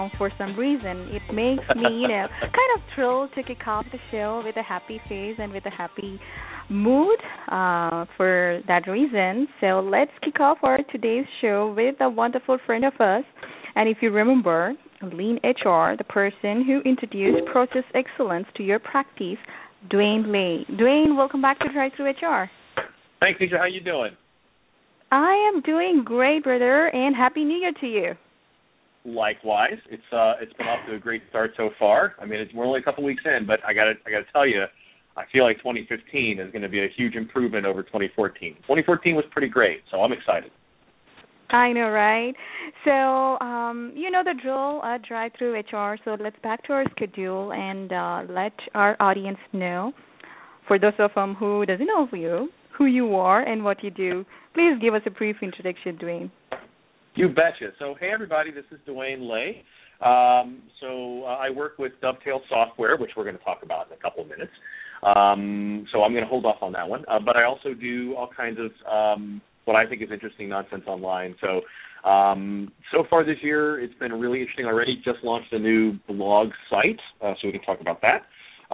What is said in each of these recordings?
song for some reason. It makes me, kind of thrilled to kick off the show with a happy face and with a happy mood for that reason. So let's kick off our today's show with a wonderful friend of us. And if you remember, Lean HR, the person who introduced process excellence to your practice, Dwayne Lay. Dwayne, welcome back to Drive Through HR. Thanks, Nisha. How you doing? I am doing great, brother, and Happy New Year to you. Likewise. It's been off to a great start so far. I mean, we're only a couple weeks in, but I gotta tell you, I feel like 2015 is going to be a huge improvement over 2014. 2014 was pretty great, so I'm excited. I know, right? So, you know the drill, Drive Through HR. So let's back to our schedule and let our audience know, for those of them who doesn't know who you are and what you do. Please give us a brief introduction, Dwayne. You betcha. So, hey, everybody, this is Dwayne Lay. I work with Dovetail Software, which we're going to talk about in a couple of minutes. So I'm going to hold off on that one. But I also do all kinds of what I think is interesting nonsense online. So far this year, it's been really interesting already. Just launched a new blog site, so we can talk about that.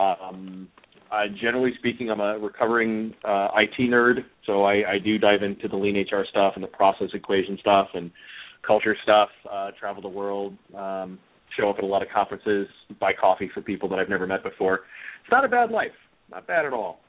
Generally speaking, I'm a recovering IT nerd, so I do dive into the Lean HR stuff and the process equation stuff and culture stuff, travel the world, show up at a lot of conferences, buy coffee for people that I've never met before. It's not a bad life, not bad at all.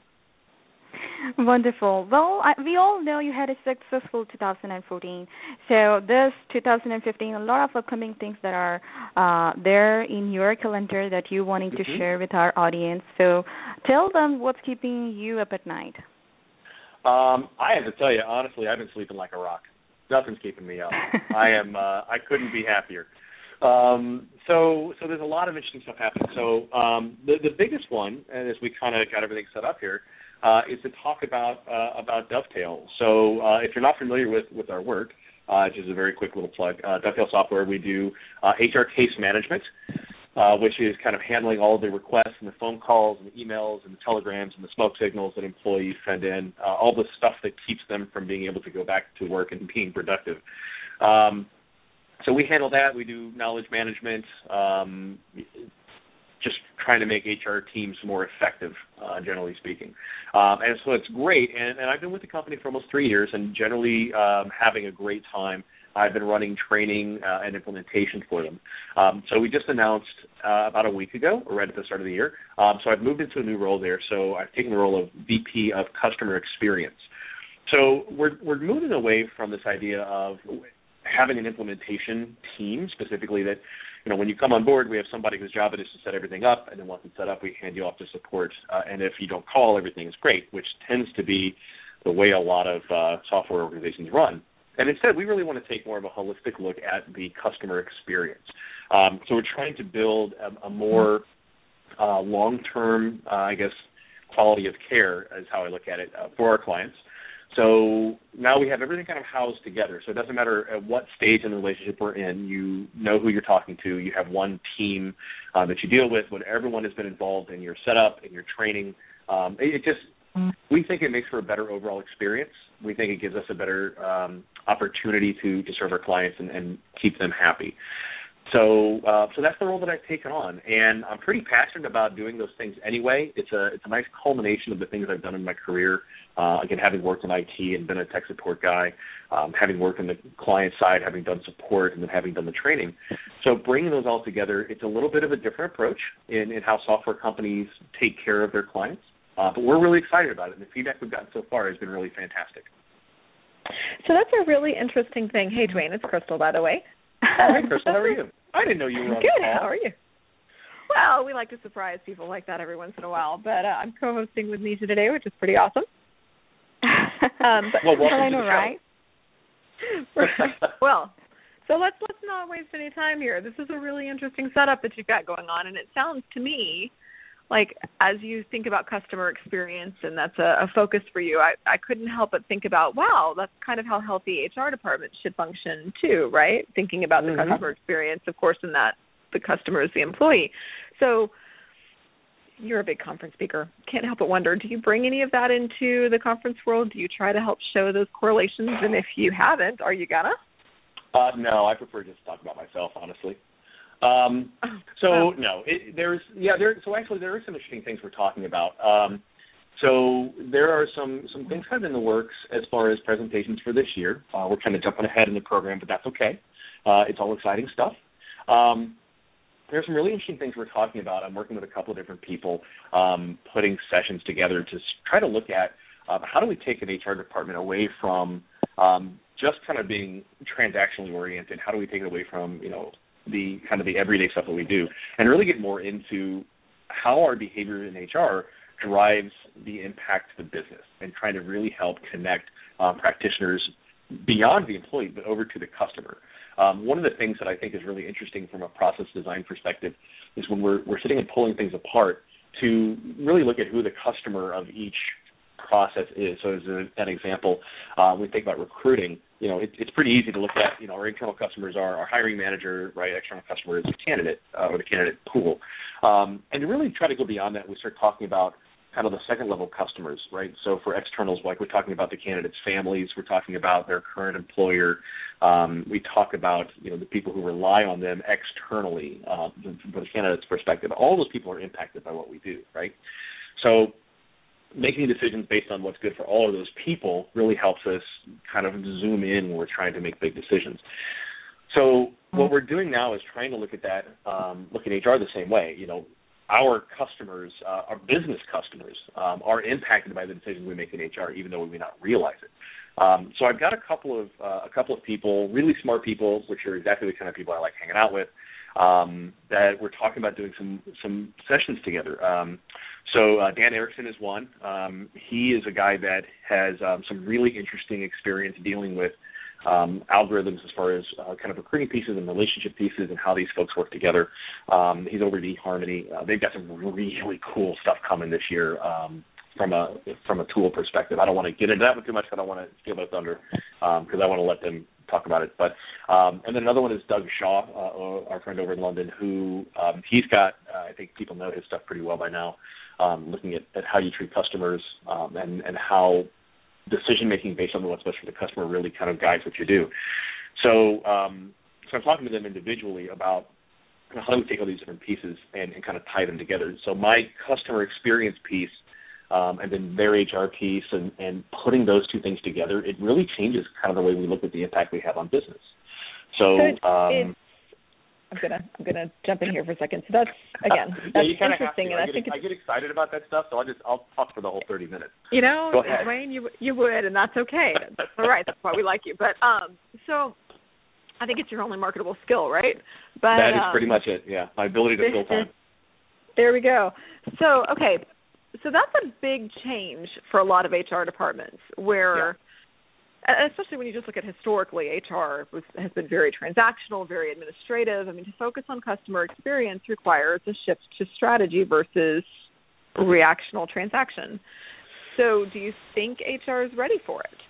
Wonderful. Well, we all know you had a successful 2014. So this 2015, a lot of upcoming things that are there in your calendar that you're wanting to share with our audience. So tell them what's keeping you up at night. I have to tell you, honestly, I've been sleeping like a rock. Nothing's keeping me up. I couldn't be happier. So there's a lot of interesting stuff happening. So the biggest one, and as we kind of got everything set up here, is to talk about Dovetail. So if you're not familiar with our work, just a very quick little plug, Dovetail Software, we do HR case management, which is kind of handling all of the requests and the phone calls and the emails and the telegrams and the smoke signals that employees send in, all the stuff that keeps them from being able to go back to work and being productive. So we handle that. We do knowledge management, just trying to make HR teams more effective, generally speaking. And so it's great. And I've been with the company for almost 3 years and generally having a great time. I've been running training and implementation for them. So we just announced about a week ago, or right at the start of the year. So I've moved into a new role there. So I've taken the role of VP of Customer Experience. So we're moving away from this idea of having an implementation team, specifically that, when you come on board, we have somebody whose job it is to set everything up, and then once it's set up, we hand you off to support. And if you don't call, everything is great, which tends to be the way a lot of software organizations run. And instead, we really want to take more of a holistic look at the customer experience. So we're trying to build a more long-term, quality of care is how I look at it for our clients. So now we have everything kind of housed together. So it doesn't matter at what stage in the relationship we're in, you know who you're talking to. You have one team that you deal with when everyone has been involved in your setup, in your training. We think it makes for a better overall experience. We think it gives us a better opportunity to serve our clients and keep them happy. So that's the role that I've taken on, and I'm pretty passionate about doing those things anyway. It's a nice culmination of the things I've done in my career. Again, having worked in IT and been a tech support guy, having worked on the client side, having done support, and then having done the training. So bringing those all together, it's a little bit of a different approach in how software companies take care of their clients. But we're really excited about it, and the feedback we've gotten so far has been really fantastic. So that's a really interesting thing. Hey, Dwayne, it's Crystal, by the way. Hey, Crystal, how are you? I didn't know you were on Good. the call. How are you? Well, we like to surprise people like that every once in a while, but I'm co-hosting with Nisha today, which is pretty awesome. Well, welcome to the show. Right? Well, so let's not waste any time here. This is a really interesting setup that you've got going on, and it sounds to me like as you think about customer experience, and that's a focus for you, I couldn't help but think about, wow, that's kind of how healthy HR departments should function too, right? Thinking about the customer experience, of course, and that the customer is the employee. So you're a big conference speaker. Can't help but wonder, do you bring any of that into the conference world? Do you try to help show those correlations? And if you haven't, are you gonna? No, I prefer just to talk about myself, honestly. So actually there are some interesting things we're talking about. So there are some things kind of in the works as far as presentations for this year. We're kind of jumping ahead in the program, but that's okay. It's all exciting stuff. There's some really interesting things we're talking about. I'm working with a couple of different people putting sessions together to try to look at how do we take an HR department away from just kind of being transactionally oriented. How do we take it away from, the kind of the everyday stuff that we do and really get more into how our behavior in HR drives the impact to the business and trying to really help connect practitioners beyond the employee but over to the customer. One of the things that I think is really interesting from a process design perspective is when we're sitting and pulling things apart to really look at who the customer of each process is. So as an example, when we think about recruiting, it's pretty easy to look at, our internal customers are our hiring manager, right? External customer is the candidate or the candidate pool. And to really try to go beyond that, we start talking about kind of the second level customers, right? So for externals, like we're talking about the candidates' families, we're talking about their current employer. We talk about, the people who rely on them externally from the candidate's perspective. All those people are impacted by what we do, right? So making decisions based on what's good for all of those people really helps us kind of zoom in when we're trying to make big decisions. So what we're doing now is trying to look at that, look at HR the same way. Our customers, our business customers, are impacted by the decisions we make in HR, even though we may not realize it. So I've got a couple of people, really smart people, which are exactly the kind of people I like hanging out with, that we're talking about doing some sessions together. So Dan Erickson is one. He is a guy that has some really interesting experience dealing with algorithms as far as kind of recruiting pieces and relationship pieces and how these folks work together. He's over at eHarmony. They've got some really cool stuff coming this year from a tool perspective. I don't want to get into that one too much. I don't want to steal their thunder because I want to let them talk about it. But and then another one is Doug Shaw, our friend over in London, who he's got, I think people know his stuff pretty well by now, looking at how you treat customers and how decision-making based on what's best for the customer really kind of guides what you do. So I'm talking to them individually about how do we take all these different pieces and kind of tie them together. So my customer experience piece and then their HR piece and putting those two things together, it really changes kind of the way we look at the impact we have on business. So I'm gonna jump in here for a second. So that's interesting, and I think I get excited about that stuff. So I'll talk for the whole 30 minutes. Dwayne, you would, and that's okay. That's all right. That's why we like you. But so I think it's your only marketable skill, right? But that is pretty much it. Yeah, my ability to fill time. There we go. So okay, so that's a big change for a lot of HR departments where. Yeah. Especially when you just look at historically, HR has been very transactional, very administrative. I mean, to focus on customer experience requires a shift to strategy versus reactional transaction. So do you think HR is ready for it?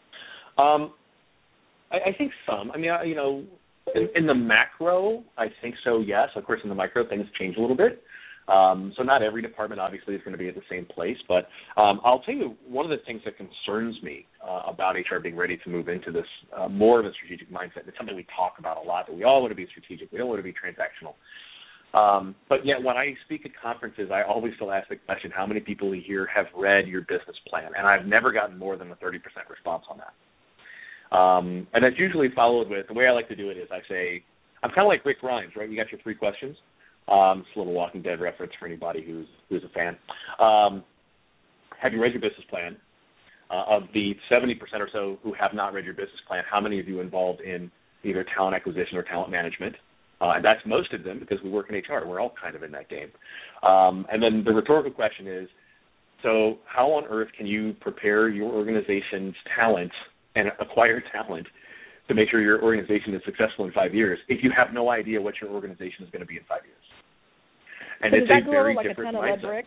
I think some. I mean, in the macro, I think so, yes. Of course, in the micro, things change a little bit. So not every department, obviously, is going to be at the same place. But I'll tell you, one of the things that concerns me about HR being ready to move into this more of a strategic mindset, it's something we talk about a lot, that we all want to be strategic. We don't want to be transactional. But yet when I speak at conferences, I always still ask the question, how many people here have read your business plan? And I've never gotten more than a 30% response on that. And that's usually followed with, the way I like to do it is I say, I'm kind of like Rick Grimes, right? You got your 3 questions. It's a little Walking Dead reference for anybody who's a fan. Have you read your business plan? Of the 70% or so who have not read your business plan, how many of you involved in either talent acquisition or talent management? And that's most of them because we work in HR. We're all kind of in that game. And then the rhetorical question is, so how on earth can you prepare your organization's talent and acquire talent to make sure your organization is successful in 5 years if you have no idea what your organization is going to be in 5 years? And so it's a very like different mindset.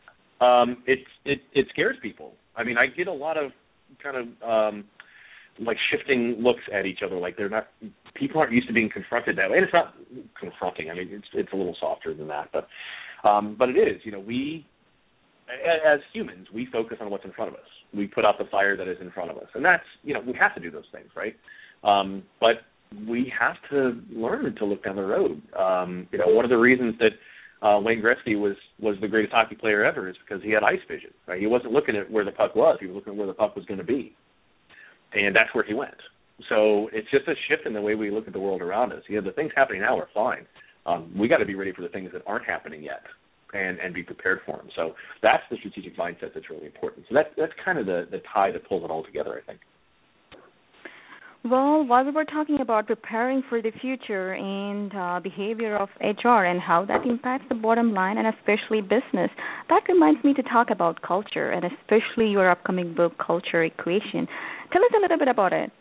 It scares people. I mean, I get a lot of kind of like shifting looks at each other, like people aren't used to being confronted that way. And it's not confronting. I mean, it's a little softer than that, but it is. We as humans, we focus on what's in front of us. We put out the fire that is in front of us, and that's we have to do those things, right? But we have to learn to look down the road. One of the reasons that Wayne Gretzky was the greatest hockey player ever is because he had ice vision. Right? He wasn't looking at where the puck was; he was looking at where the puck was going to be, and that's where he went. So it's just a shift in the way we look at the world around us. The things happening now are fine. We got to be ready for the things that aren't happening yet, and be prepared for them. So that's the strategic mindset that's really important. So that's kind of the tie that pulls it all together, I think. Well, while we were talking about preparing for the future and behavior of HR and how that impacts the bottom line and especially business, that reminds me to talk about culture and especially your upcoming book, Culture Equation. Tell us a little bit about it.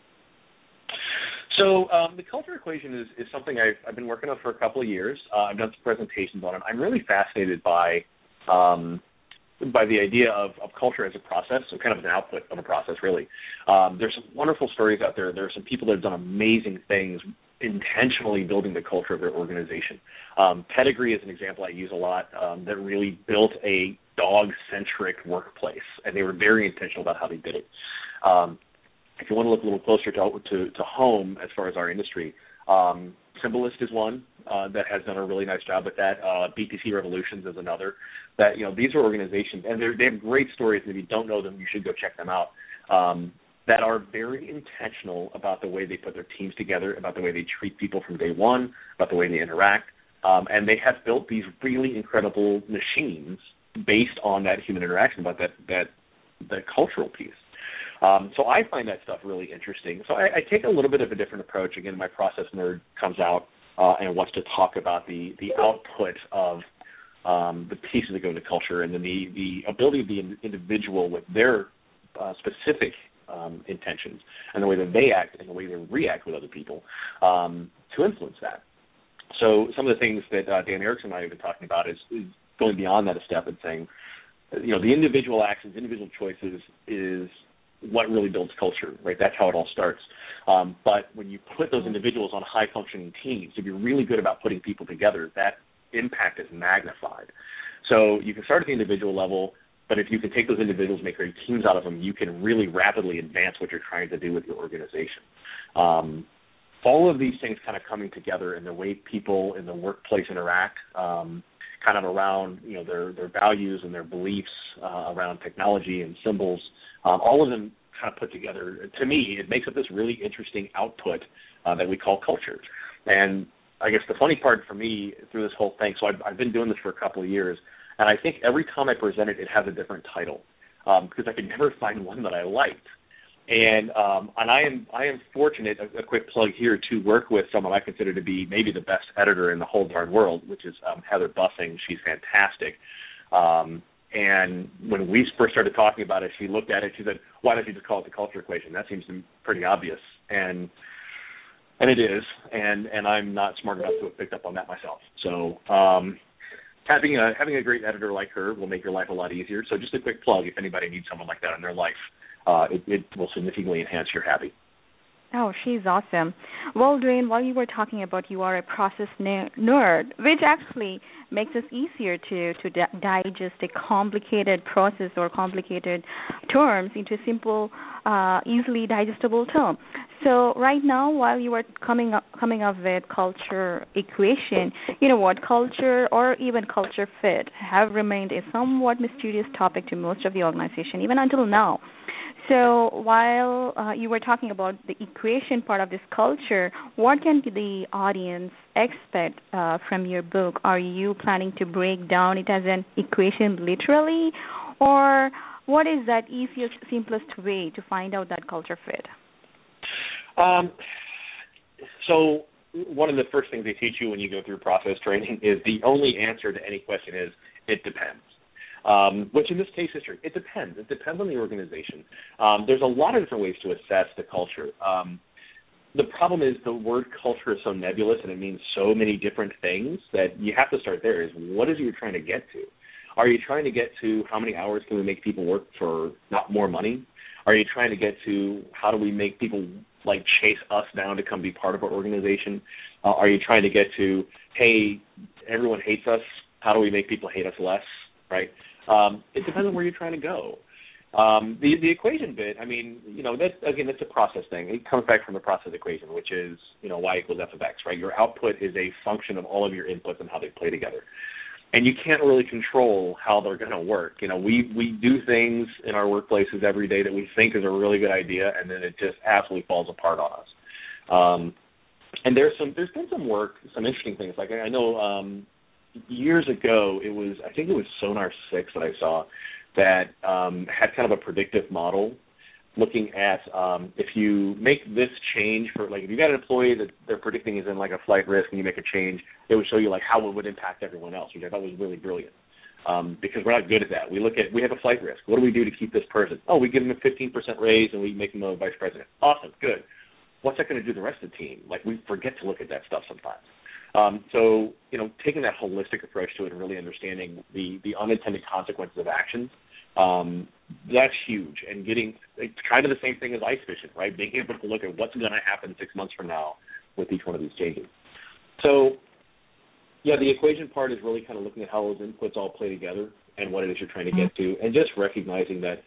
So the culture equation is something I've been working on for a couple of years. I've done some presentations on it. I'm really fascinated by the idea of culture as a process, so kind of an output of a process, really. There's some wonderful stories out there. There are some people that have done amazing things intentionally building the culture of their organization. Pedigree is an example I use a lot that really built a dog-centric workplace, and they were very intentional about how they did it. If you want to look a little closer to home as far as our industry, Symbolist is one that has done a really nice job with that. BTC Revolutions is another. That these are organizations, and they have great stories. And if you don't know them, you should go check them out. That are very intentional about the way they put their teams together, about the way they treat people from day one, about the way they interact, and they have built these really incredible machines based on that human interaction, about that cultural piece. So I find that stuff really interesting. So I take a little bit of a different approach. Again, my process nerd comes out and wants to talk about the output of the pieces that go into culture, and then the ability of the individual with their specific intentions and the way that they act and the way they react with other people to influence that. So some of the things that Dan Erickson and I have been talking about is going beyond that a step and saying, the individual actions, individual choices is what really builds culture, right? That's how it all starts. But when you put those individuals on high-functioning teams, if you're really good about putting people together, that impact is magnified. So you can start at the individual level, but if you can take those individuals, make great teams out of them, you can really rapidly advance what you're trying to do with your organization. All of these things kind of coming together in the way people in the workplace interact, kind of around their values and their beliefs around technology and symbols, all of them kind of put together. To me, it makes up this really interesting output that we call culture. And I guess the funny part for me through this whole thing, so I've been doing this for a couple of years, and I think every time I present it, it has a different title because I could never find one that I liked. And I am fortunate, a quick plug here, to work with someone I consider to be maybe the best editor in the whole darn world, which is Heather Bussing. She's fantastic. And when we first started talking about it, she looked at it, she said, why don't you just call it the culture equation? That seems pretty obvious. And it is, and I'm not smart enough to have picked up on that myself. So having a great editor like her will make your life a lot easier. So just a quick plug, if anybody needs someone like that in their life, it will significantly enhance your happy. Oh, she's awesome. Well, Dwayne, while you were talking about you are a process nerd, which actually makes it easier to digest a complicated process or complicated terms into a simple, easily digestible term. So right now, while you were coming up with culture equation, you know what, culture or even culture fit have remained a somewhat mysterious topic to most of the organization, even until now. So while you were talking about the equation part of this culture, what can the audience expect from your book? Are you planning to break down it as an equation literally, or what is that easiest, simplest way to find out that culture fit? So one of the first things they teach you when you go through process training is the only answer to any question is, it depends. Which in this case is true. It depends. It depends on the organization. There's a lot of different ways to assess the culture. The problem is the word culture is so nebulous and it means so many different things that you have to start there is what is it you're trying to get to? Are you trying to get to how many hours can we make people work for not more money? Are you trying to get to how do we make people like chase us down to come be part of our organization? Are you trying to get to, hey, everyone hates us. How do we make people hate us less? Right? It depends on where you're trying to go. The equation bit, I mean, that's a process thing. It comes back from the process equation, which is, y equals f of x, right? Your output is a function of all of your inputs and how they play together. And you can't really control how they're going to work. We do things in our workplaces every day that we think is a really good idea, and then it just absolutely falls apart on us. And there's been some work, some interesting things. Like I know years ago, I think it was Sonar 6 that I saw that had kind of a predictive model looking at if you make this change for, like, if you got an employee that they're predicting is in like a flight risk and you make a change, it would show you like how it would impact everyone else, which I thought was really brilliant. Because we're not good at that. We have a flight risk. What do we do to keep this person? Oh, we give them a 15% raise and we make them a vice president. Awesome, good. What's that going to do to the rest of the team? Like, we forget to look at that stuff sometimes. So, taking that holistic approach to it and really understanding the unintended consequences of actions, that's huge. And it's kind of the same thing as ice fishing, right? Being able to look at what's going to happen 6 months from now with each one of these changes. So, yeah, the equation part is really kind of looking at how those inputs all play together and what it is you're trying to get to, and just recognizing that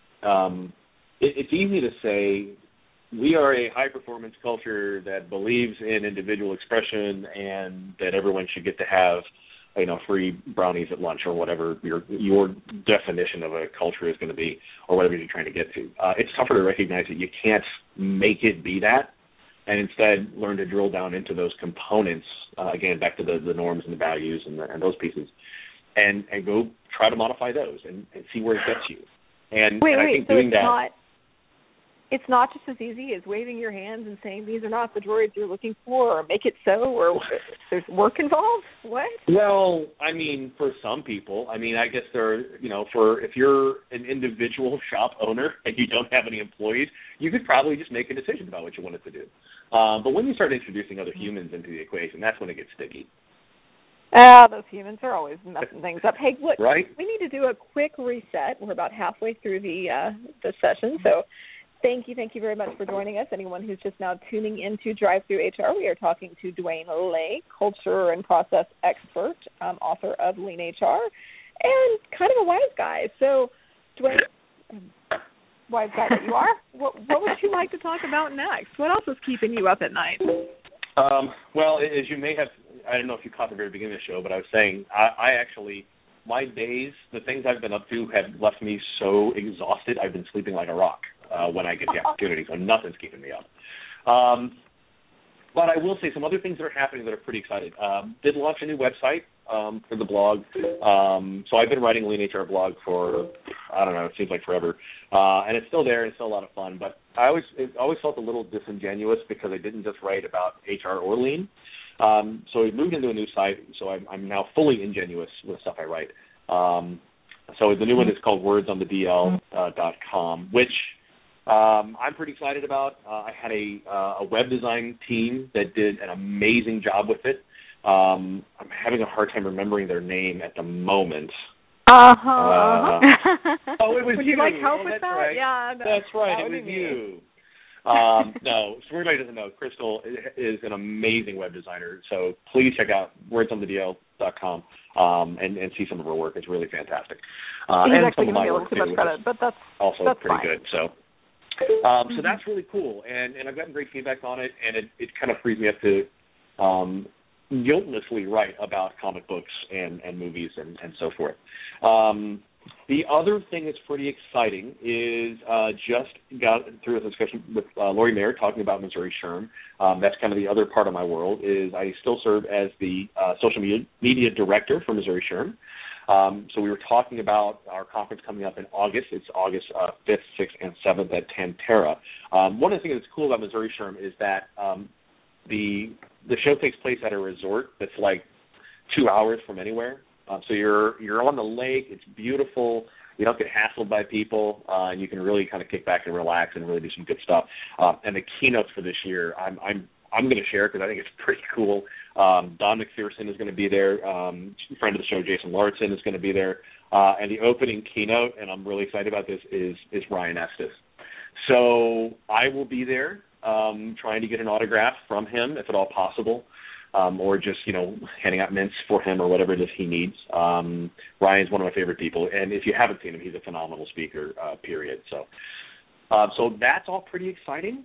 it's easy to say we are a high-performance culture that believes in individual expression and that everyone should get to have, free brownies at lunch or whatever your definition of a culture is going to be, or whatever you're trying to get to. It's tougher to recognize that you can't make it be that, and instead learn to drill down into those components, again, back to the norms and the values and those pieces, and go try to modify those and see where it gets you. And I think doing that... It's not just as easy as waving your hands and saying these are not the droids you're looking for, or make it so, or there's work involved? What? Well, I mean, for some people, I guess if you're an individual shop owner and you don't have any employees, you could probably just make a decision about what you wanted to do. But when you start introducing other humans into the equation, that's when it gets sticky. Those humans are always messing things up. Hey, look, right? We need to do a quick reset. We're about halfway through the session, so... Thank you very much for joining us. Anyone who's just now tuning into Drive-Thru HR, we are talking to Dwayne Lake, culture and process expert, author of Lean HR, and kind of a wise guy. So, Dwayne, wise guy that you are, what would you like to talk about next? What else is keeping you up at night? Well, as you may have, I don't know if you caught the very beginning of the show, but I was saying I actually, my days, the things I've been up to have left me so exhausted, I've been sleeping like a rock. When I get the opportunity, so nothing's keeping me up. But I will say some other things that are happening that are pretty exciting. Did launch a new website for the blog. So I've been writing a Lean HR blog for, I don't know, it seems like forever. And it's still there, and it's still a lot of fun. But I always felt a little disingenuous because I didn't just write about HR or Lean. So we moved into a new site, so I'm now fully ingenuous with stuff I write. So the new one is called wordsonthedl.com, which I'm pretty excited about. I had a web design team that did an amazing job with it. I'm having a hard time remembering their name at the moment. Oh, it was Would you. you like help with that? Right. Yeah, no, that's right. It was you. No, so everybody doesn't know. Crystal is an amazing web designer. So please check out wordsonthedl.com and see some of her work. It's really fantastic. And some of my work too much credit, but that's pretty fine. good. So that's really cool, and I've gotten great feedback on it, and it kind of frees me up to guiltlessly write about comic books and movies and so forth. The other thing that's pretty exciting is just got through a discussion with Lori Mayer talking about Missouri SHRM. That's kind of the other part of my world is I still serve as the social media director for Missouri SHRM. So we were talking about our conference coming up in August. It's August 5th, 6th, and 7th at Tantera. One of the things that's cool about Missouri SHRM is that the show takes place at a resort that's like 2 hours from anywhere. So you're on the lake. It's beautiful. You don't get hassled by people, and you can really kind of kick back and relax and really do some good stuff. And the keynotes for this year, I'm going to share because I think it's pretty cool. Don McPherson is going to be there. Friend of the show, Jason Larson, is going to be there. And the opening keynote, and I'm really excited about this, is Ryan Estes. So I will be there trying to get an autograph from him, if at all possible. or just, handing out mints for him or whatever it is he needs. Ryan's one of my favorite people, and if you haven't seen him, he's a phenomenal speaker, period. So that's all pretty exciting.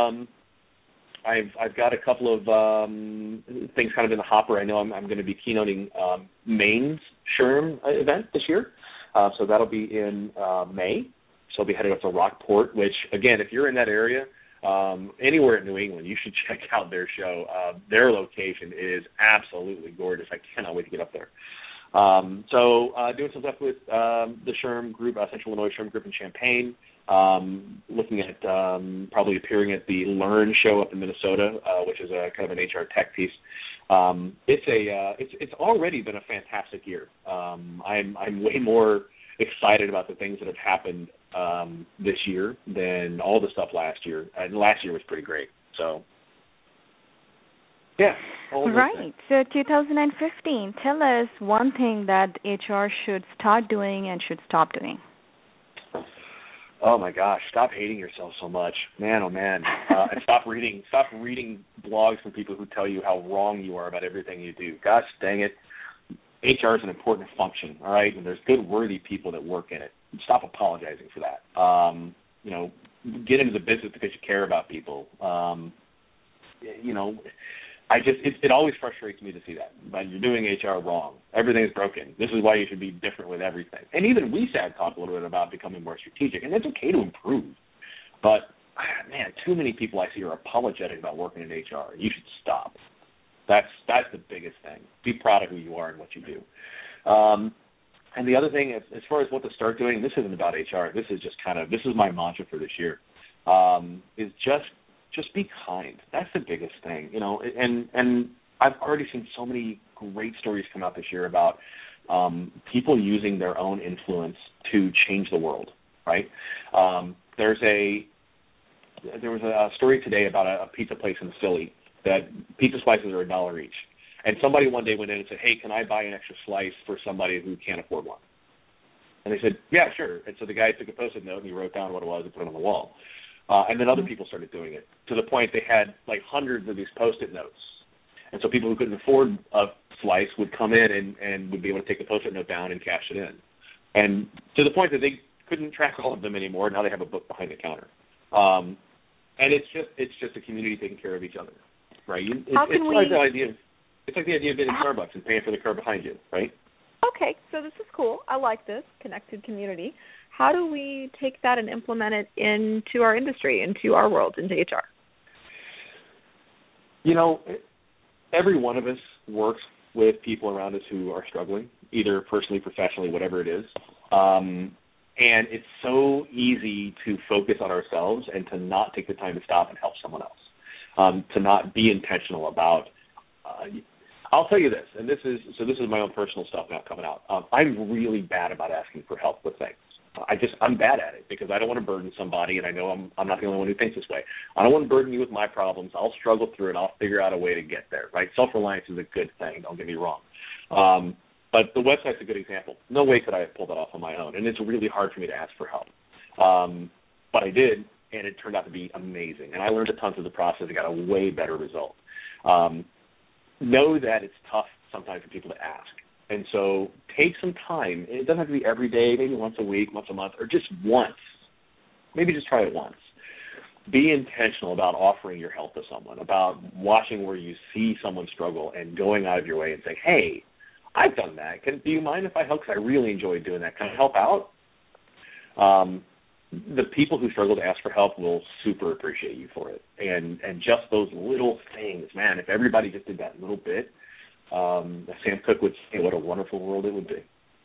I've got a couple of things kind of in the hopper. I know I'm going to be keynoting Maine's SHRM event this year, so that'll be in May. So I'll be headed up to Rockport, which, again, if you're in that area, anywhere in New England, you should check out their show. Their location is absolutely gorgeous. I cannot wait to get up there. So doing some stuff with the SHRM group, Central Illinois SHRM group in Champaign. Looking at probably appearing at the Learn show up in Minnesota, which is a kind of an HR tech piece. It's already been a fantastic year. I'm way more excited about the things that have happened this year than all the stuff last year. And last year was pretty great. So, yeah. Right. So 2015, tell us one thing that HR should start doing and should stop doing. Oh my gosh! Stop hating yourself so much, man. Oh man! And stop reading blogs from people who tell you how wrong you are about everything you do. Gosh dang it! HR is an important function, all right, and there's good, worthy people that work in it. Stop apologizing for that. Get into the business because you care about people. It always frustrates me to see that. But you're doing HR wrong. Everything is broken. This is why you should be different with everything. And even WeSAG talk a little bit about becoming more strategic, and it's okay to improve. But, man, too many people I see are apologetic about working in HR. You should stop. That's the biggest thing. Be proud of who you are and what you do. And the other thing, as far as what to start doing, this isn't about HR. This is just this is my mantra for this year, is just be kind. That's the biggest thing, and I've already seen so many great stories come out this year about people using their own influence to change the world, right? There was a story today about a pizza place in Philly that pizza slices are $1 each. And somebody one day went in and said, hey, can I buy an extra slice for somebody who can't afford one? And they said, yeah, sure. And so the guy took a Post-it note and he wrote down what it was and put it on the wall. And then other people started doing it to the point they had like hundreds of these Post-it notes. And so people who couldn't afford a slice would come in and would be able to take the Post-it note down and cash it in. And to the point that they couldn't track all of them anymore. Now they have a book behind the counter. And it's just a community taking care of each other, right? It's like the idea of being in Starbucks and paying for the car behind you, right? Okay, so this is cool. I like this, connected community. How do we take that and implement it into our industry, into our world, into HR? Every one of us works with people around us who are struggling, either personally, professionally, whatever it is. And it's so easy to focus on ourselves and to not take the time to stop and help someone else, to not be intentional about I'll tell you this, and this is my own personal stuff now coming out. I'm really bad about asking for help with things. I'm bad at it because I don't want to burden somebody, and I know I'm not the only one who thinks this way. I don't want to burden you with my problems. I'll struggle through it. I'll figure out a way to get there, right? Self-reliance is a good thing, don't get me wrong. But the website's a good example. No way could I have pulled that off on my own, and it's really hard for me to ask for help. But I did, and it turned out to be amazing. And I learned a ton through the process and got a way better result. Know that it's tough sometimes for people to ask. And so take some time. It doesn't have to be every day, maybe once a week, once a month, or just once. Maybe just try it once. Be intentional about offering your help to someone, about watching where you see someone struggle and going out of your way and saying, hey, I've done that. Do you mind if I help? Because I really enjoy doing that. Can I help out? The people who struggle to ask for help will super appreciate you for it. And just those little things, man, if everybody just did that little bit, Sam Cooke would say what a wonderful world it would be.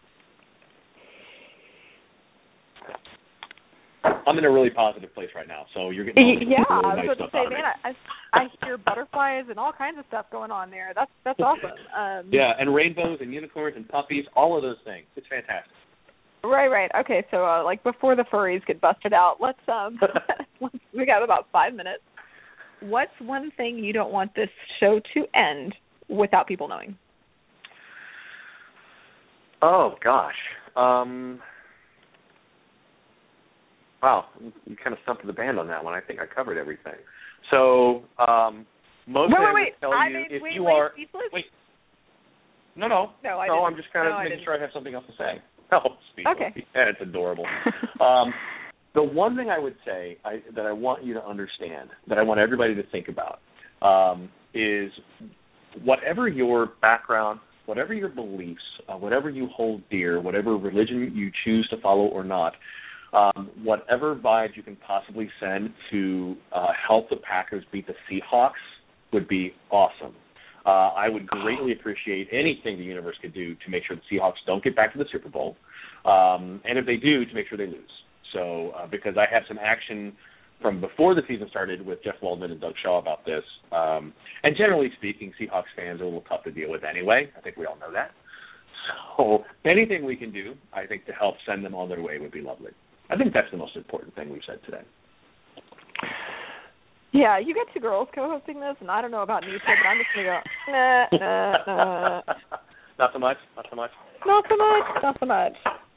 I'm in a really positive place right now, so you're getting really nice I was stuff about to say, man, I hear butterflies and all kinds of stuff going on there. That's awesome. Yeah, and rainbows and unicorns and puppies, all of those things. It's fantastic. Right. Okay, so like before the furries get busted out, let's we got about 5 minutes. What's one thing you don't want this show to end without people knowing? Oh gosh. Wow, you kind of stumped the band on that one. I think I covered everything. So Most wait. tell I you made if Dwayne you Lee are speechless? wait. No. I'm just kind of making sure I have something else to say. Oh, speechless. Okay. Yeah, it's adorable. The one thing I would say that I want you to understand, that I want everybody to think about, is whatever your background, whatever your beliefs, whatever you hold dear, whatever religion you choose to follow or not, whatever vibes you can possibly send to help the Packers beat the Seahawks would be awesome. I would greatly appreciate anything the universe could do to make sure the Seahawks don't get back to the Super Bowl, and if they do, to make sure they lose. So because I have some action from before the season started with Jeff Waldman and Doug Shaw about this, and generally speaking, Seahawks fans are a little tough to deal with anyway. I think we all know that. So anything we can do, I think, to help send them on their way would be lovely. I think that's the most important thing we've said today. Yeah, you get two girls co-hosting this, and I don't know about Nisha, but I'm just going to go, nah. Not so much? Not so much.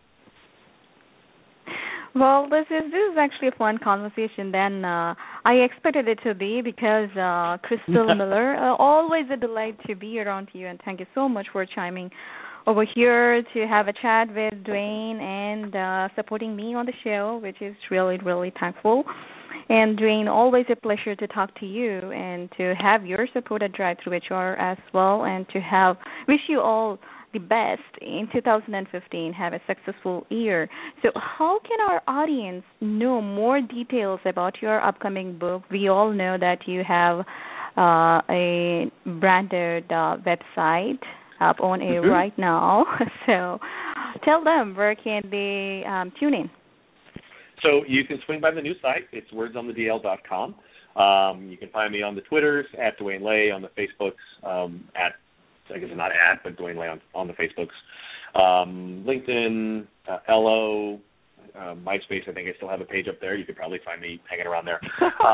Well, this is actually a fun conversation than I expected it to be, because Crystal Miller, always a delight to be around you, and thank you so much for chiming over here to have a chat with Dwayne and supporting me on the show, which is really, really thankful. And Dwayne, always a pleasure to talk to you and to have your support at Drive-Thru-HR as well, and to wish you all the best in 2015, have a successful year. So how can our audience know more details about your upcoming book? We all know that you have a branded website up on air right now. So tell them, where can they tune in? So you can swing by the new site. It's wordsonthedl.com. You can find me on the Twitters, at Dwayne Lay, on the Facebooks, I guess not but Dwayne Lay on the Facebooks. LinkedIn, LO, MySpace, I think I still have a page up there. You could probably find me hanging around there.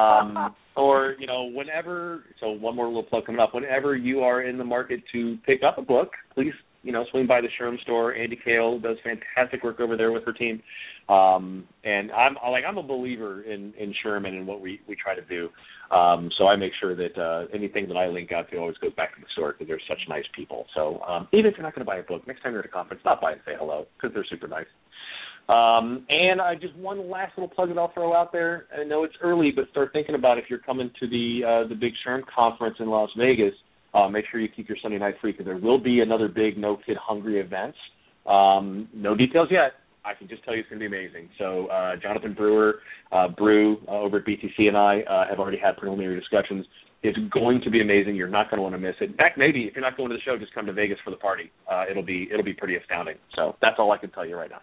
Or, whenever, so one more little plug coming up, whenever you are in the market to pick up a book, please, swing by the Sherm store. Andy Kale does fantastic work over there with her team. And I'm a believer in Sherman and what we try to do. So I make sure that anything that I link out to always goes back to the store, because they're such nice people. So even if you're not going to buy a book, next time you're at a conference, stop by and say hello, because they're super nice. And I just one last little plug that I'll throw out there. I know it's early, but start thinking about if you're coming to the Big Sherm conference in Las Vegas. Make sure you keep your Sunday night free, because there will be another big No Kid Hungry event. No details yet. I can just tell you it's going to be amazing. So Jonathan Brewer, Brew, over at BTC, and I have already had preliminary discussions. It's going to be amazing. You're not going to want to miss it. In fact, maybe if you're not going to the show, just come to Vegas for the party. It'll be pretty astounding. So that's all I can tell you right now.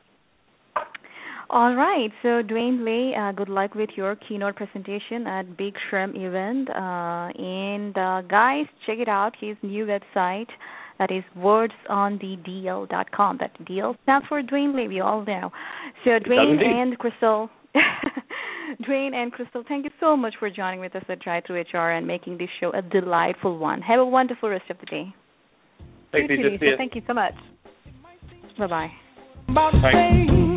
All right. So, Dwayne Lay, good luck with your keynote presentation at Big Sherm event. And guys, check it out, his new website. That is wordsonthedl.com. That DL stands for Dwayne Lay, we all know. So, Dwayne and Crystal, thank you so much for joining with us at Drive-Thru-HR and making this show a delightful one. Have a wonderful rest of the day. Thank you. Thank you so much. Bye-bye. Bye.